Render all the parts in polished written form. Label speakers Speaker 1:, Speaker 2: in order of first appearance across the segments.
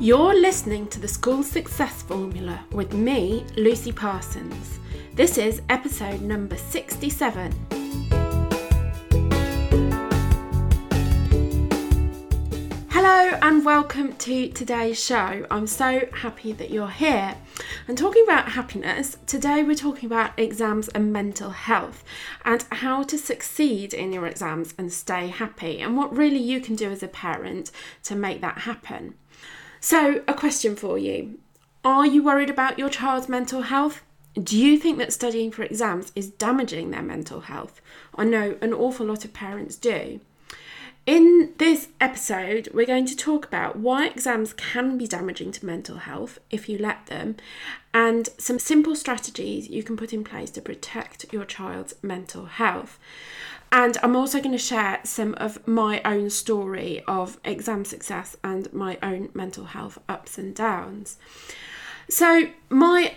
Speaker 1: You're listening to the School Success Formula with me, Lucy Parsons. This is episode number 67. Hello and welcome to today's show. I'm so happy that you're here. And talking about happiness, today we're talking about exams and mental health and how to succeed in your exams and stay happy and what really you can do as a parent to make that happen. So, a question for you. Are you worried about your child's mental health? Do you think that studying for exams is damaging their mental health? I know an awful lot of parents do. In this episode, we're going to talk about why exams can be damaging to mental health if you let them, and some simple strategies you can put in place to protect your child's mental health. And I'm also going to share some of my own story of exam success and my own mental health ups and downs. So my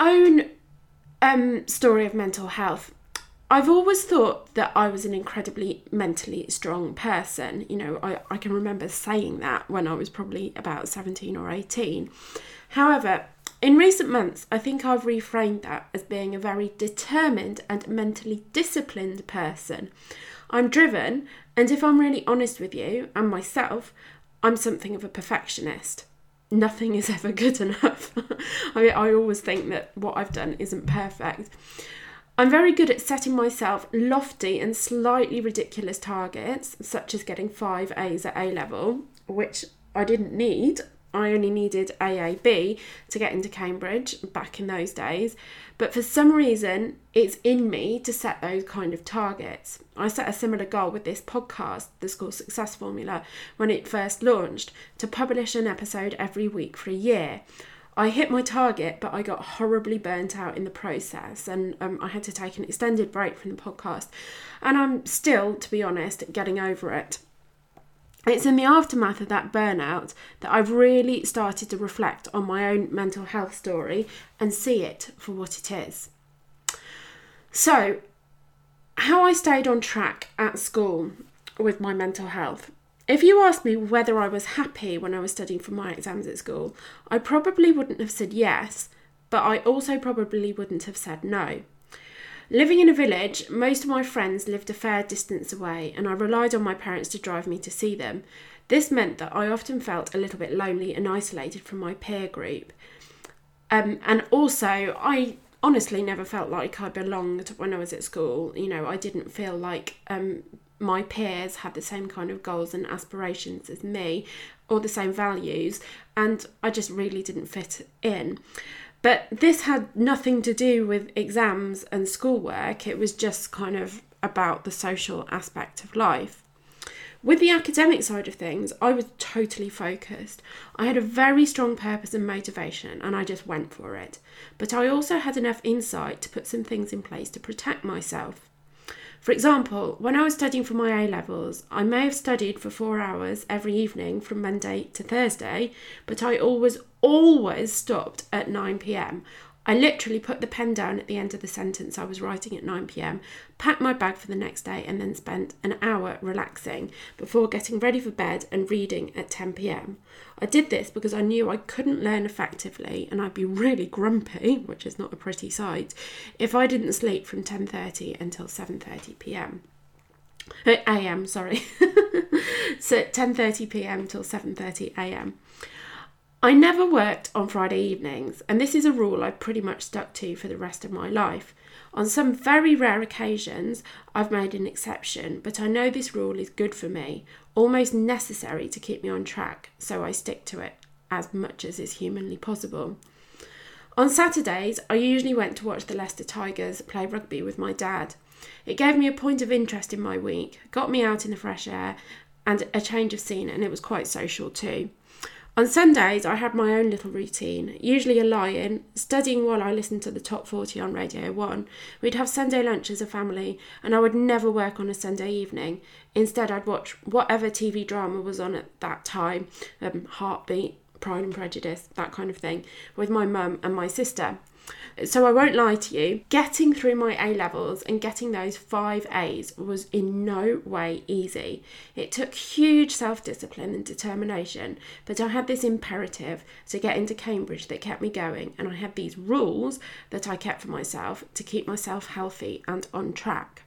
Speaker 1: own story of mental health. I've always thought that I was an incredibly mentally strong person. You know, I can remember saying that when I was probably about 17 or 18. However, in recent months, I think I've reframed that as being a very determined and mentally disciplined person. I'm driven, and if I'm really honest with you and myself, I'm something of a perfectionist. Nothing is ever good enough. I always think that what I've done isn't perfect. I'm very good at setting myself lofty and slightly ridiculous targets, such as getting 5 A's at A-level, which I didn't need. I only needed AAB to get into Cambridge back in those days. But for some reason, it's in me to set those kind of targets. I set a similar goal with this podcast, The School Success Formula, when it first launched, to publish an episode every week for a year. I hit my target, but I got horribly burnt out in the process, and I had to take an extended break from the podcast. And I'm still, to be honest, getting over it. It's in the aftermath of that burnout that I've really started to reflect on my own mental health story and see it for what it is. So, how I stayed on track at school with my mental health. If you asked me whether I was happy when I was studying for my exams at school, I probably wouldn't have said yes, but I also probably wouldn't have said no. Living in a village, most of my friends lived a fair distance away, and I relied on my parents to drive me to see them. This meant that I often felt a little bit lonely and isolated from my peer group. And also, I honestly never felt like I belonged when I was at school. You know, I didn't feel like my peers had the same kind of goals and aspirations as me, or the same values, and I just really didn't fit in. But this had nothing to do with exams and schoolwork. It was just kind of about the social aspect of life. With the academic side of things, I was totally focused. I had a very strong purpose and motivation, and I just went for it. But I also had enough insight to put some things in place to protect myself. For example, when I was studying for my A-levels, I may have studied for 4 hours every evening from Monday to Thursday, but I always stopped at 9 p.m. I literally put the pen down at the end of the sentence I was writing at 9 p.m, packed my bag for the next day, and then spent an hour relaxing before getting ready for bed and reading at 10 p.m. I did this because I knew I couldn't learn effectively, and I'd be really grumpy, which is not a pretty sight, if I didn't sleep from 10:30 until 7:30 p.m. a.m. So 10:30 p.m. till 7:30 a.m. I never worked on Friday evenings, and this is a rule I've pretty much stuck to for the rest of my life. On some very rare occasions, I've made an exception, but I know this rule is good for me, almost necessary to keep me on track, so I stick to it as much as is humanly possible. On Saturdays, I usually went to watch the Leicester Tigers play rugby with my dad. It gave me a point of interest in my week, got me out in the fresh air and a change of scene, and it was quite social too. On Sundays, I had my own little routine, usually a lie-in, studying while I listened to the Top 40 on Radio 1. We'd have Sunday lunch as a family, and I would never work on a Sunday evening. Instead, I'd watch whatever TV drama was on at that time, Heartbeat, Pride and Prejudice, that kind of thing, with my mum and my sister. So I won't lie to you, getting through my A-levels and getting those 5 A's was in no way easy. It took huge self-discipline and determination, but I had this imperative to get into Cambridge that kept me going, and I had these rules that I kept for myself to keep myself healthy and on track.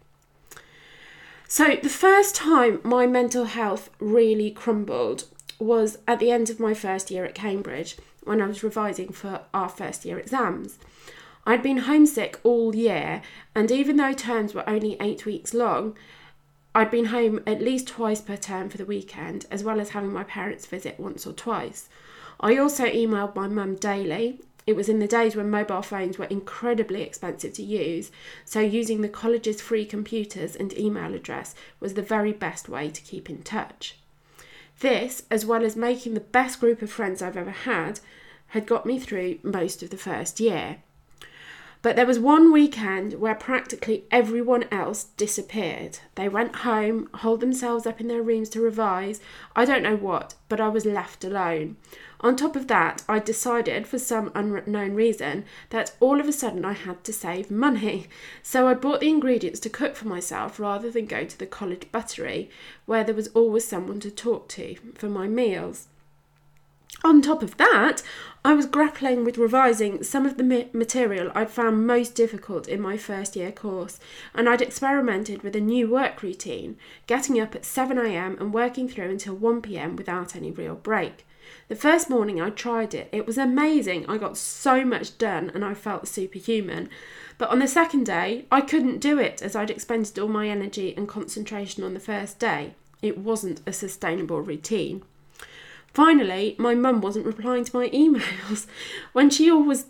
Speaker 1: So the first time my mental health really crumbled was at the end of my first year at Cambridge, when I was revising for our first year exams. I'd been homesick all year, and even though terms were only 8 weeks long, I'd been home at least twice per term for the weekend, as well as having my parents visit once or twice. I also emailed my mum daily. It was in the days when mobile phones were incredibly expensive to use, so using the college's free computers and email address was the very best way to keep in touch. This, as well as making the best group of friends I've ever had got me through most of the first year. But there was one weekend where practically everyone else disappeared. They went home, holed themselves up in their rooms to revise. I don't know what, but I was left alone. On top of that, I decided, for some unknown reason, that all of a sudden I had to save money. So I bought the ingredients to cook for myself rather than go to the college buttery, where there was always someone to talk to for my meals. On top of that, I was grappling with revising some of the material I'd found most difficult in my first year course, and I'd experimented with a new work routine, getting up at 7 a.m. and working through until 1 p.m. without any real break. The first morning I tried it, it was amazing. I got so much done and I felt superhuman. But on the second day, I couldn't do it as I'd expended all my energy and concentration on the first day. It wasn't a sustainable routine. Finally, my mum wasn't replying to my emails when she always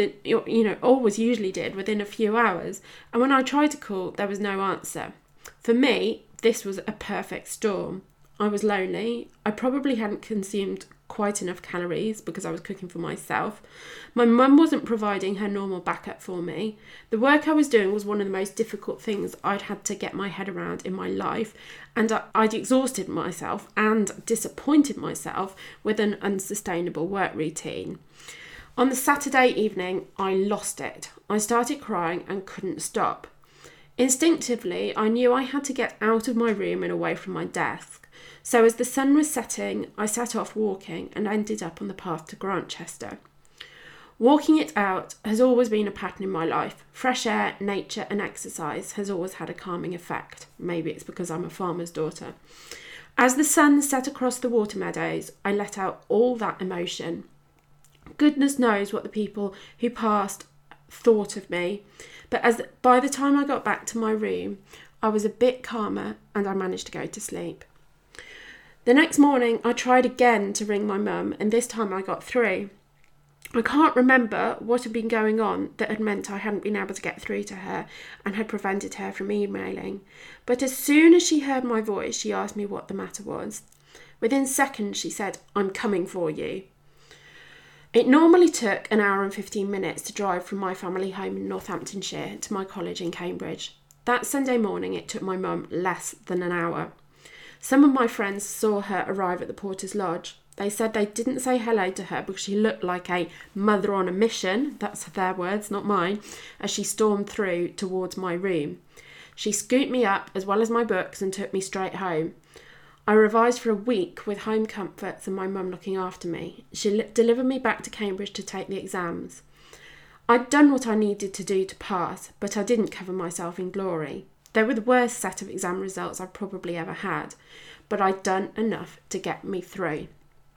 Speaker 1: usually did within a few hours. And when I tried to call, there was no answer. For me, this was a perfect storm. I was lonely. I probably hadn't consumed quite enough calories because I was cooking for myself. My mum wasn't providing her normal backup for me. The work I was doing was one of the most difficult things I'd had to get my head around in my life, and I'd exhausted myself and disappointed myself with an unsustainable work routine. On the Saturday evening, I lost it. I started crying and couldn't stop. Instinctively, I knew I had to get out of my room and away from my desk. So as the sun was setting, I set off walking and ended up on the path to Grantchester. Walking it out has always been a pattern in my life. Fresh air, nature and exercise has always had a calming effect. Maybe it's because I'm a farmer's daughter. As the sun set across the water meadows, I let out all that emotion. Goodness knows what the people who passed thought of me, but by the time I got back to my room, I was a bit calmer and I managed to go to sleep. The next morning, I tried again to ring my mum, and this time I got through. I can't remember what had been going on that had meant I hadn't been able to get through to her and had prevented her from emailing, but as soon as she heard my voice, she asked me what the matter was. Within seconds, she said, "I'm coming for you." It normally took an hour and 15 minutes to drive from my family home in Northamptonshire to my college in Cambridge. That Sunday morning, it took my mum less than an hour. Some of my friends saw her arrive at the Porter's Lodge. They said they didn't say hello to her because she looked like a mother on a mission, that's their words, not mine, as she stormed through towards my room. She scooped me up as well as my books and took me straight home. I revised for a week with home comforts and my mum looking after me. She delivered me back to Cambridge to take the exams. I'd done what I needed to do to pass, but I didn't cover myself in glory. They were the worst set of exam results I've probably ever had, but I'd done enough to get me through.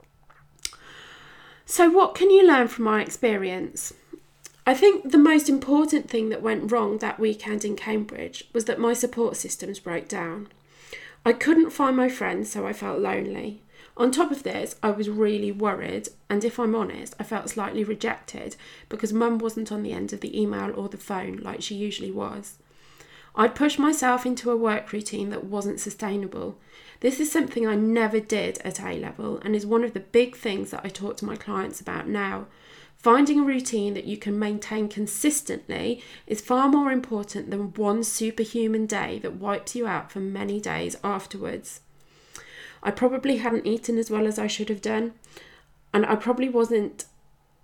Speaker 1: So what can you learn from my experience? I think the most important thing that went wrong that weekend in Cambridge was that my support systems broke down. I couldn't find my friends, so I felt lonely. On top of this, I was really worried, and if I'm honest, I felt slightly rejected because Mum wasn't on the end of the email or the phone like she usually was. I'd pushed myself into a work routine that wasn't sustainable. This is something I never did at A-level and is one of the big things that I talk to my clients about now. Finding a routine that you can maintain consistently is far more important than one superhuman day that wipes you out for many days afterwards. I probably hadn't eaten as well as I should have done, and I probably wasn't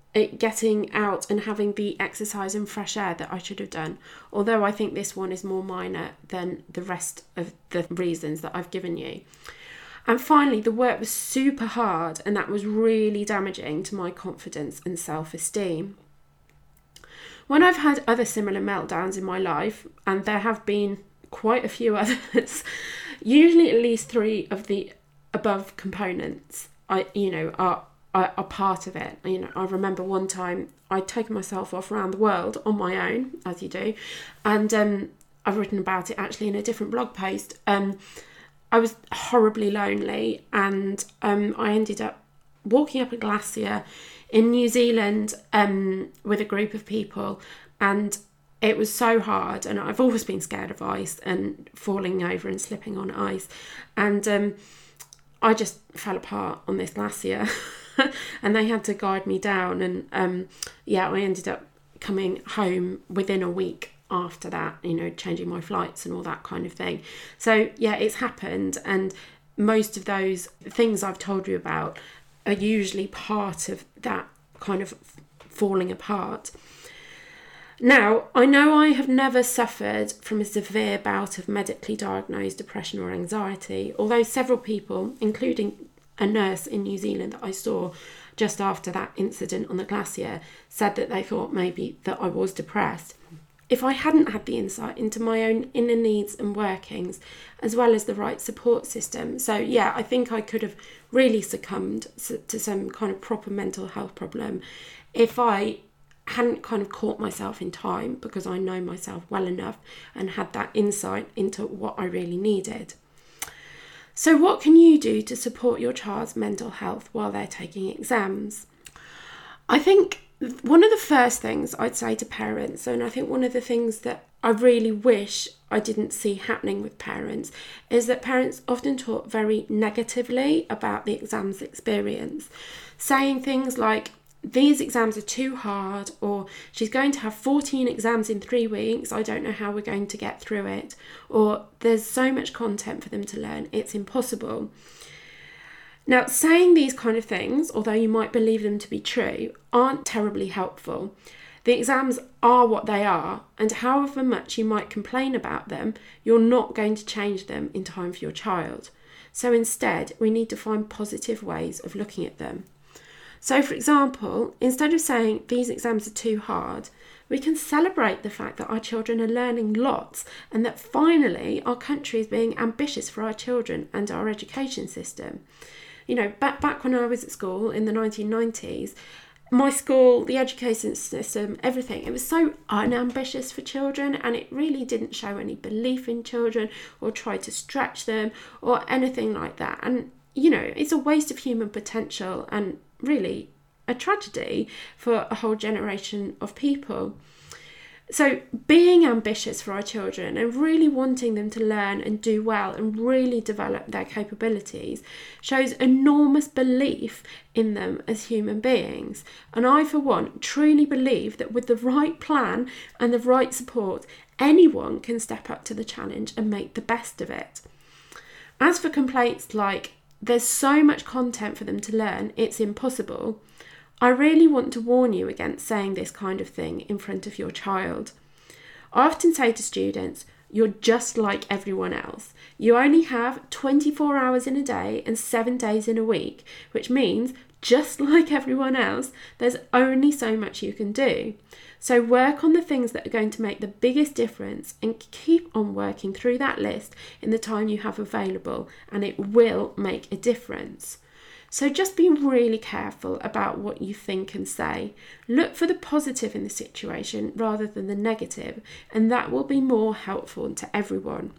Speaker 1: getting out and having the exercise and fresh air that I should have done. Although I think this one is more minor than the rest of the reasons that I've given you. And finally, the work was super hard, and that was really damaging to my confidence and self-esteem. When I've had other similar meltdowns in my life, and there have been quite a few others, usually at least 3 of the above components are part of it. I remember one time I'd taken myself off around the world on my own, as you do, and I've written about it actually in a different blog post. I was horribly lonely, and I ended up walking up a glacier in New Zealand with a group of people, and it was so hard. And I've always been scared of ice and falling over and slipping on ice, and I just fell apart on this glacier and they had to guide me down, and I ended up coming home within a week after that, changing my flights and all that kind of thing. So yeah, it's happened, and most of those things I've told you about are usually part of that kind of falling apart. Now, I know I have never suffered from a severe bout of medically diagnosed depression or anxiety, although several people, including a nurse in New Zealand that I saw just after that incident on the glacier, said that they thought maybe that I was depressed. If I hadn't had the insight into my own inner needs and workings, as well as the right support system. So yeah, I think I could have really succumbed to some kind of proper mental health problem if I hadn't kind of caught myself in time, because I know myself well enough and had that insight into what I really needed. So what can you do to support your child's mental health while they're taking exams? I think one of the first things I'd say to parents, and I think one of the things that I really wish I didn't see happening with parents, is that parents often talk very negatively about the exams experience, saying things like, these exams are too hard, or she's going to have 14 exams in 3 weeks, I don't know how we're going to get through it, or there's so much content for them to learn, it's impossible. Now, saying these kind of things, although you might believe them to be true, aren't terribly helpful. The exams are what they are, and however much you might complain about them, you're not going to change them in time for your child. So instead, we need to find positive ways of looking at them. So, for example, instead of saying these exams are too hard, we can celebrate the fact that our children are learning lots, and that finally our country is being ambitious for our children and our education system. Back when I was at school in the 1990s, my school, the education system, everything, it was so unambitious for children, and it really didn't show any belief in children or try to stretch them or anything like that. And, it's a waste of human potential and really a tragedy for a whole generation of people. So being ambitious for our children and really wanting them to learn and do well and really develop their capabilities shows enormous belief in them as human beings. And I, for one, truly believe that with the right plan and the right support, anyone can step up to the challenge and make the best of it. As for complaints like, there's so much content for them to learn, it's impossible, I really want to warn you against saying this kind of thing in front of your child. I often say to students, you're just like everyone else. You only have 24 hours in a day and 7 days in a week, which means, just like everyone else, there's only so much you can do. So work on the things that are going to make the biggest difference and keep on working through that list in the time you have available, and it will make a difference. So just be really careful about what you think and say. Look for the positive in the situation rather than the negative, and that will be more helpful to everyone.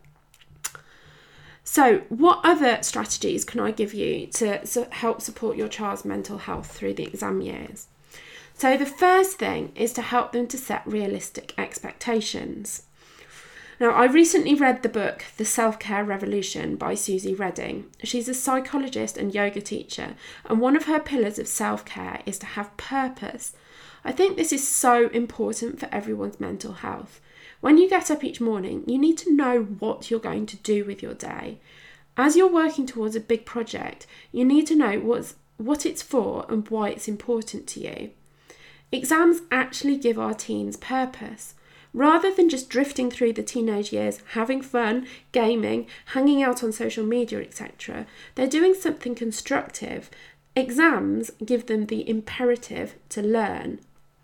Speaker 1: So what other strategies can I give you to help support your child's mental health through the exam years? So the first thing is to help them to set realistic expectations. Now, I recently read the book The Self-Care Revolution by Susie Redding. She's a psychologist and yoga teacher, and one of her pillars of self-care is to have purpose. I think this is so important for everyone's mental health. When you get up each morning, you need to know what you're going to do with your day. As you're working towards a big project, you need to know what it's for and why it's important to you. Exams actually give our teens purpose. Rather than just drifting through the teenage years, having fun, gaming, hanging out on social media, etc., they're doing something constructive. Exams give them the imperative to learn.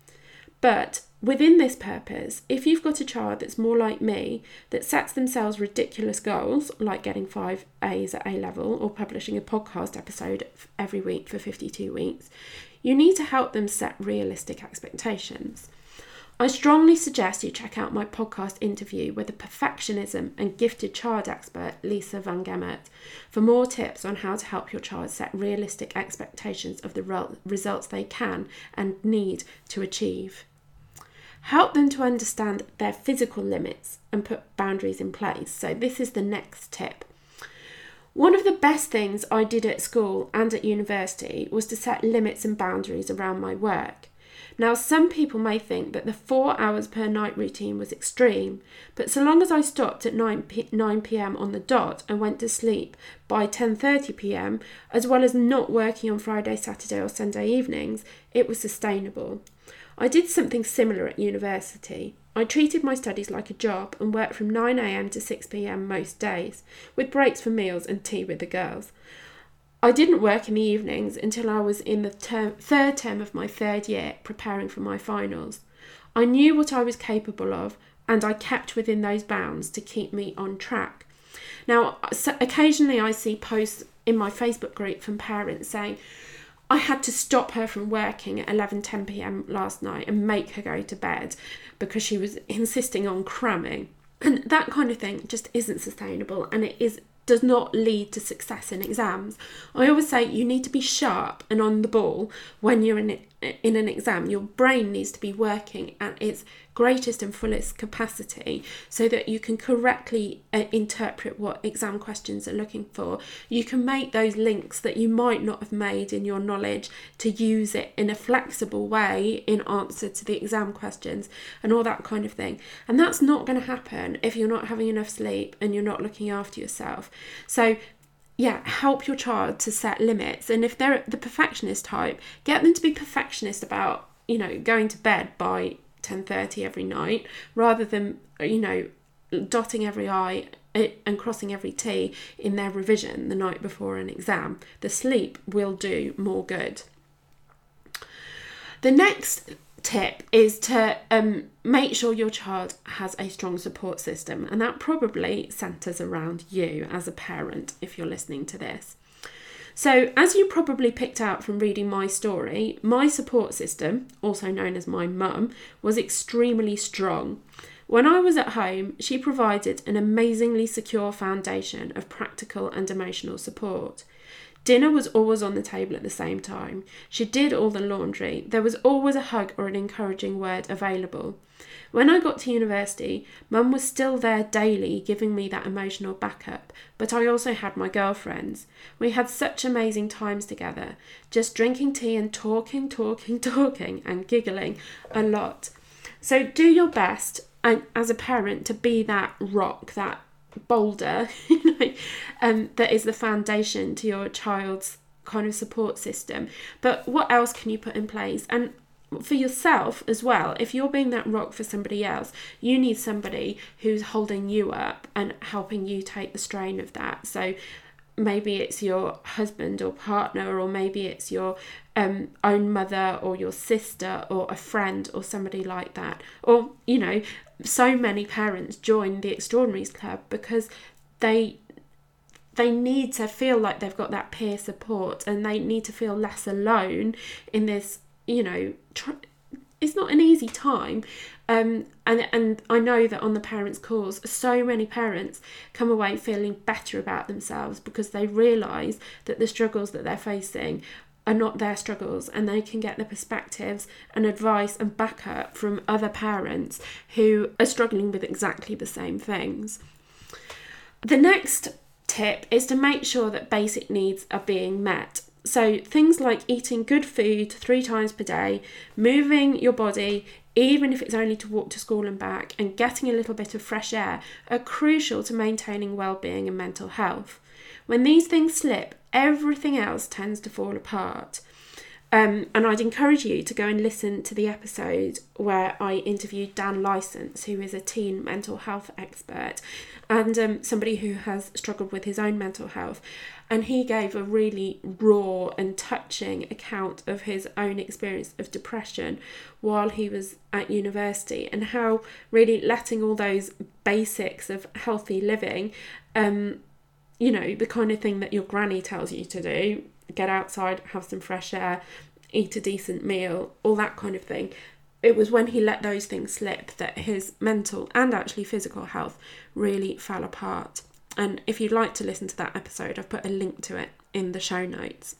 Speaker 1: But within this purpose, if you've got a child that's more like me, that sets themselves ridiculous goals, like getting 5 A's at A-level or publishing a podcast episode every week for 52 weeks, you need to help them set realistic expectations. I strongly suggest you check out my podcast interview with the perfectionism and gifted child expert Lisa Van Gemert for more tips on how to help your child set realistic expectations of the results they can and need to achieve. Help them to understand their physical limits and put boundaries in place. So this is the next tip. One of the best things I did at school and at university was to set limits and boundaries around my work. Now, some people may think that the 4 hours per night routine was extreme, but so long as I stopped at 9 p.m. on the dot and went to sleep by 10:30 p.m, as well as not working on Friday, Saturday or Sunday evenings, it was sustainable. I did something similar at university. I treated my studies like a job and worked from 9 a.m. to 6 p.m. most days, with breaks for meals and tea with the girls. I didn't work in the evenings until I was in the third term of my third year, preparing for my finals. I knew what I was capable of, and I kept within those bounds to keep me on track. Now, occasionally I see posts in my Facebook group from parents saying, I had to stop her from working at 11:10 p.m. last night and make her go to bed because she was insisting on cramming. And that kind of thing just isn't sustainable, and does not lead to success in exams. I always say you need to be sharp and on the ball when you're in an exam. Your brain needs to be working at its greatest and fullest capacity so that you can correctly interpret what exam questions are looking for. You can make those links that you might not have made in your knowledge to use it in a flexible way in answer to the exam questions and all that kind of thing. And that's not going to happen if you're not having enough sleep and you're not looking after yourself. So yeah, help your child to set limits. And if they're the perfectionist type, get them to be perfectionist about, going to bed by 10:30 every night, rather than, dotting every I and crossing every T in their revision the night before an exam. The sleep will do more good. The next tip is to make sure your child has a strong support system, and that probably centres around you as a parent if you're listening to this. So, as you probably picked out from reading my story, my support system, also known as my mum, was extremely strong. When I was at home, she provided an amazingly secure foundation of practical and emotional support. Dinner was always on the table at the same time. She did all the laundry. There was always a hug or an encouraging word available. When I got to university, Mum was still there daily giving me that emotional backup, but I also had my girlfriends. We had such amazing times together, just drinking tea and talking and giggling a lot. So do your best as a parent to be that rock, that boulder, that is the foundation to your child's kind of support system. But what else can you put in place? And for yourself as well, if you're being that rock for somebody else, you need somebody who's holding you up and helping you take the strain of that. So maybe it's your husband or partner, or maybe it's your own mother or your sister or a friend or somebody like that. Or, so many parents join the Extraordinaries Club because they need to feel like they've got that peer support, and they need to feel less alone in this, it's not an easy time. And I know that on the parents' calls, so many parents come away feeling better about themselves because they realise that the struggles that they're facing are not their struggles, and they can get the perspectives and advice and backup from other parents who are struggling with exactly the same things. The next tip is to make sure that basic needs are being met. So things like eating good food 3 times per day, moving your body, even if it's only to walk to school and back, and getting a little bit of fresh air are crucial to maintaining well-being and mental health. When these things slip, everything else tends to fall apart. And I'd encourage you to go and listen to the episode where I interviewed Dan Licence, who is a teen mental health expert and somebody who has struggled with his own mental health. And he gave a really raw and touching account of his own experience of depression while he was at university, and how really letting all those basics of healthy living, the kind of thing that your granny tells you to do, get outside, have some fresh air, eat a decent meal, all that kind of thing. It was when he let those things slip that his mental and actually physical health really fell apart. And if you'd like to listen to that episode, I've put a link to it in the show notes.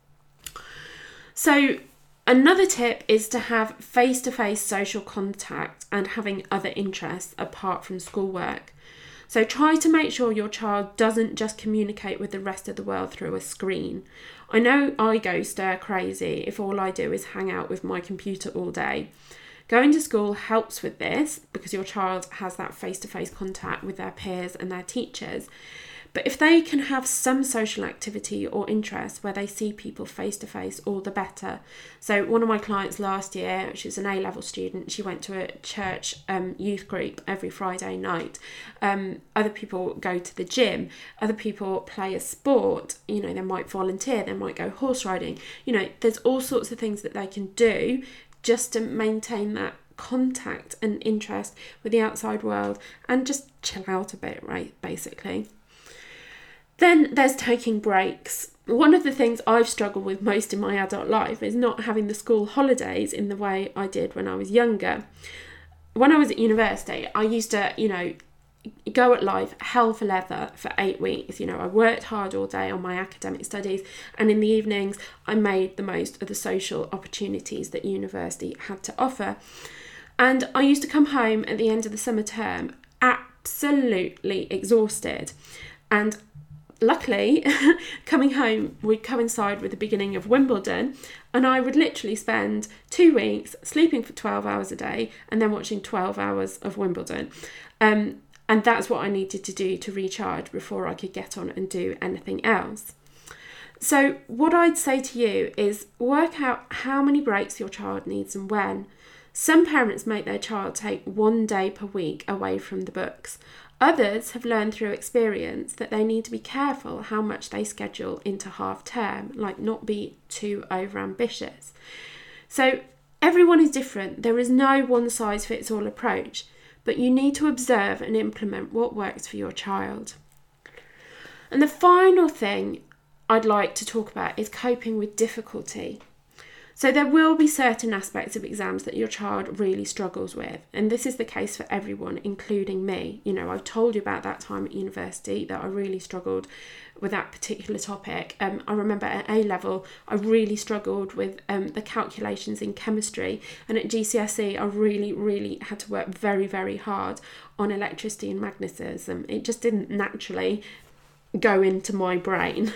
Speaker 1: So another tip is to have face-to-face social contact and having other interests apart from schoolwork. So try to make sure your child doesn't just communicate with the rest of the world through a screen. I know I go stir crazy if all I do is hang out with my computer all day. Going to school helps with this because your child has that face-to-face contact with their peers and their teachers. But if they can have some social activity or interest where they see people face-to-face, all the better. So one of my clients last year, she was an A-level student, she went to a church youth group every Friday night. Other people go to the gym, other people play a sport, they might volunteer, they might go horse riding. There's all sorts of things that they can do just to maintain that contact and interest with the outside world and just chill out a bit, right, basically. Then there's taking breaks. One of the things I've struggled with most in my adult life is not having the school holidays in the way I did when I was younger. When I was at university, I used to, go at life hell for leather for 8 weeks. I worked hard all day on my academic studies, and in the evenings I made the most of the social opportunities that university had to offer. And I used to come home at the end of the summer term absolutely exhausted. And luckily, coming home would coincide with the beginning of Wimbledon, and I would literally spend 2 weeks sleeping for 12 hours a day and then watching 12 hours of Wimbledon. And that's what I needed to do to recharge before I could get on and do anything else. So what I'd say to you is work out how many breaks your child needs and when. Some parents make their child take 1 day per week away from the books. Others have learned through experience that they need to be careful how much they schedule into half term, like not be too overambitious. So everyone is different. There is no one size fits all approach, but you need to observe and implement what works for your child. And the final thing I'd like to talk about is coping with difficulty. So there will be certain aspects of exams that your child really struggles with, and this is the case for everyone, including me. I've told you about that time at university that I really struggled with that particular topic. I remember at A-level, I really struggled with the calculations in chemistry, and at GCSE, I really, really had to work very, very hard on electricity and magnetism. It just didn't naturally go into my brain.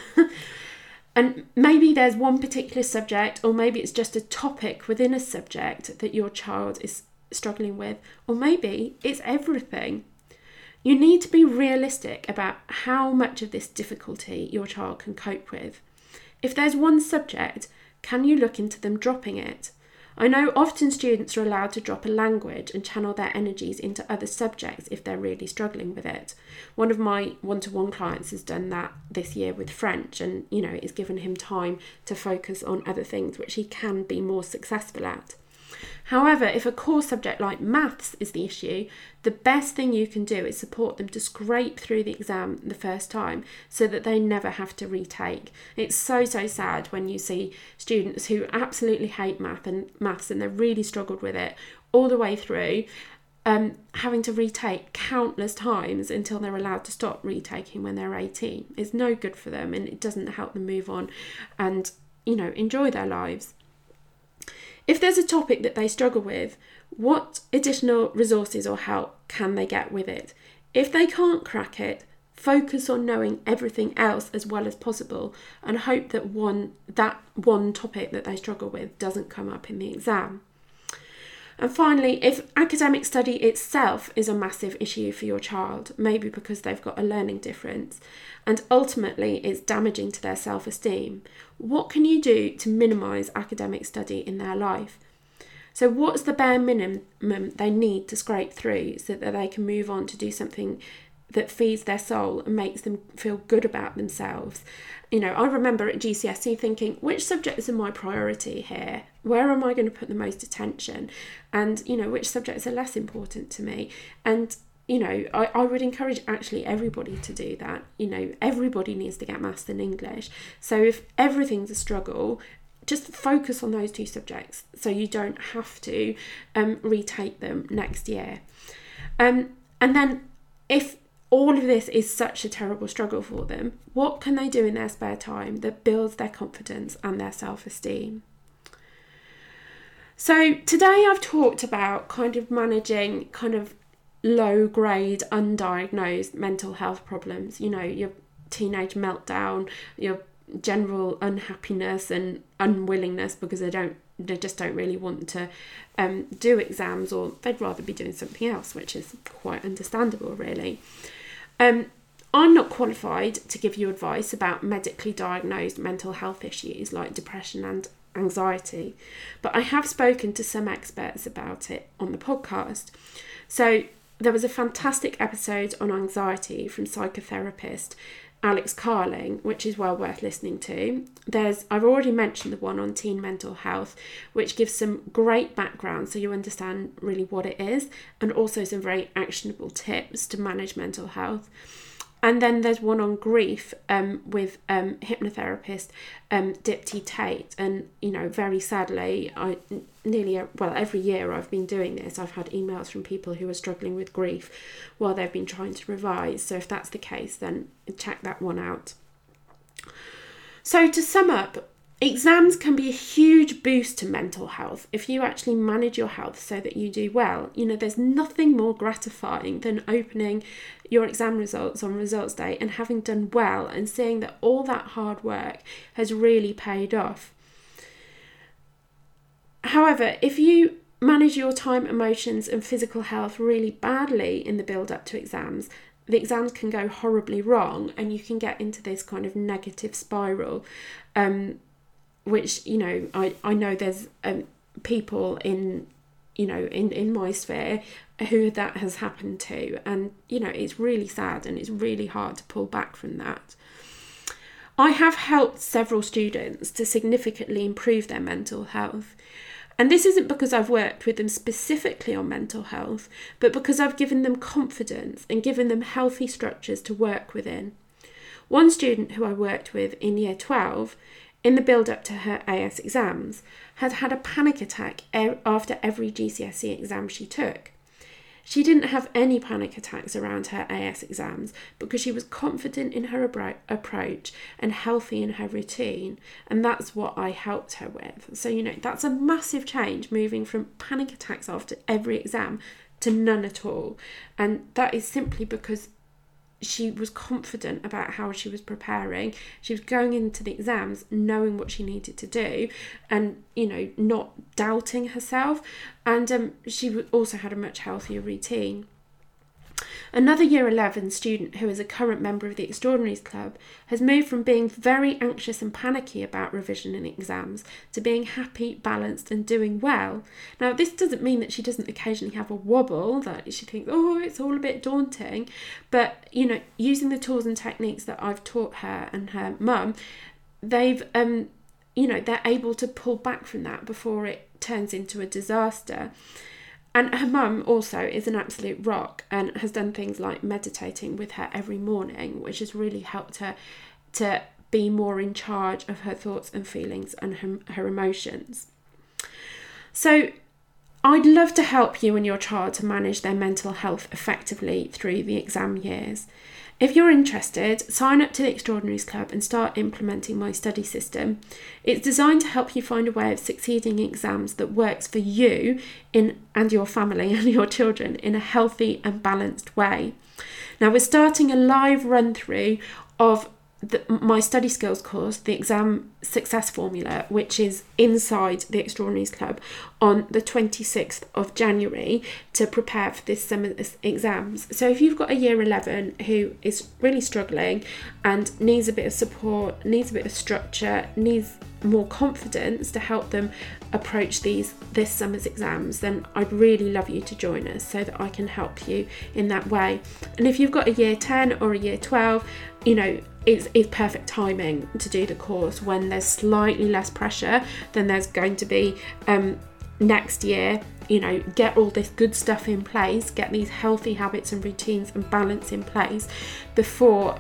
Speaker 1: And maybe there's one particular subject, or maybe it's just a topic within a subject that your child is struggling with, or maybe it's everything. You need to be realistic about how much of this difficulty your child can cope with. If there's one subject, can you look into them dropping it? I know often students are allowed to drop a language and channel their energies into other subjects if they're really struggling with it. One of my one-to-one clients has done that this year with French, and it's given him time to focus on other things which he can be more successful at. However, if a core subject like maths is the issue, the best thing you can do is support them to scrape through the exam the first time so that they never have to retake. It's so sad when you see students who absolutely hate maths and they've really struggled with it all the way through, having to retake countless times until they're allowed to stop retaking when they're 18. It's no good for them, and it doesn't help them move on and, enjoy their lives. If there's a topic that they struggle with, what additional resources or help can they get with it? If they can't crack it, focus on knowing everything else as well as possible and hope that one topic that they struggle with doesn't come up in the exam. And finally, if academic study itself is a massive issue for your child, maybe because they've got a learning difference, and ultimately it's damaging to their self-esteem, what can you do to minimise academic study in their life? So what's the bare minimum they need to scrape through so that they can move on to do something that feeds their soul and makes them feel good about themselves? I remember at GCSE thinking, which subjects are my priority here? Where am I going to put the most attention? And, which subjects are less important to me? And, I would encourage actually everybody to do that. Everybody needs to get maths and English. So if everything's a struggle, just focus on those two subjects so you don't have to retake them next year. And then if all of this is such a terrible struggle for them, what can they do in their spare time that builds their confidence and their self-esteem? So today I've talked about kind of managing kind of low-grade, undiagnosed mental health problems, your teenage meltdown, your general unhappiness and unwillingness because they just don't really want to do exams, or they'd rather be doing something else, which is quite understandable, really. I'm not qualified to give you advice about medically diagnosed mental health issues like depression and anxiety, but I have spoken to some experts about it on the podcast. So there was a fantastic episode on anxiety from psychotherapist Alex Carling, which is well worth listening to. I've already mentioned the one on teen mental health, which gives some great background so you understand really what it is, and also some very actionable tips to manage mental health. And then there's one on grief with hypnotherapist Dipti Tate. And, very sadly, every year I've been doing this, I've had emails from people who are struggling with grief while they've been trying to revise. So if that's the case, then check that one out. So to sum up, exams can be a huge boost to mental health if you actually manage your health so that you do well. There's nothing more gratifying than opening your exam results on results day and having done well and seeing that all that hard work has really paid off. However, if you manage your time, emotions and physical health really badly in the build up to exams, the exams can go horribly wrong and you can get into this kind of negative spiral, which, I know there's people in my sphere who that has happened to. And, it's really sad and it's really hard to pull back from that. I have helped several students to significantly improve their mental health. And this isn't because I've worked with them specifically on mental health, but because I've given them confidence and given them healthy structures to work within. One student who I worked with in year 12, in the build-up to her AS exams, had had a panic attack after every GCSE exam she took. She didn't have any panic attacks around her AS exams because she was confident in her approach and healthy in her routine, and that's what I helped her with. So, that's a massive change, moving from panic attacks after every exam to none at all. And that is simply because she was confident about how she was preparing. She was going into the exams knowing what she needed to do and, not doubting herself. And she also had a much healthier routine. Another Year 11 student who is a current member of the Extraordinaries Club has moved from being very anxious and panicky about revision and exams to being happy, balanced and doing well. Now, this doesn't mean that she doesn't occasionally have a wobble, that she thinks, it's all a bit daunting. But, using the tools and techniques that I've taught her and her mum, they've, they're able to pull back from that before it turns into a disaster. And her mum also is an absolute rock and has done things like meditating with her every morning, which has really helped her to be more in charge of her thoughts and feelings and her emotions. So I'd love to help you and your child to manage their mental health effectively through the exam years. If you're interested, sign up to the Extraordinaries Club and start implementing my study system. It's designed to help you find a way of succeeding in exams that works for you and your family and your children in a healthy and balanced way. Now, we're starting a live run through of my study skills course, the exam success formula, which is inside the Extraordinaries Club, on the 26th of January to prepare for this summer's exams. So if you've got a year 11 who is really struggling and needs a bit of support, needs a bit of structure, needs more confidence to help them approach this summer's exams, then I'd really love you to join us so that I can help you in that way. And if you've got a year 10 or a year 12, it's perfect timing to do the course when there's slightly less pressure than there's going to be next year. Get all this good stuff in place, get these healthy habits and routines and balance in place before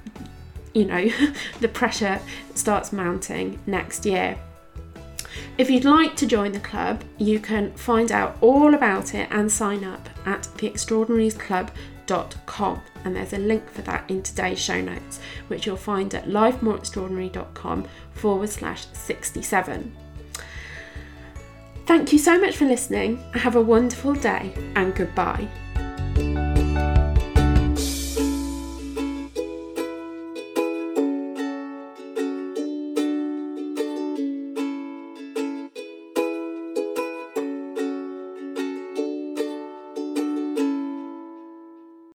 Speaker 1: the pressure starts mounting next year. If you'd like to join the club, you can find out all about it and sign up at theextraordinariesclub.com, and there's a link for that in today's show notes, which you'll find at lifemoreextraordinary.com/67. Thank you so much for listening. Have a wonderful day and goodbye.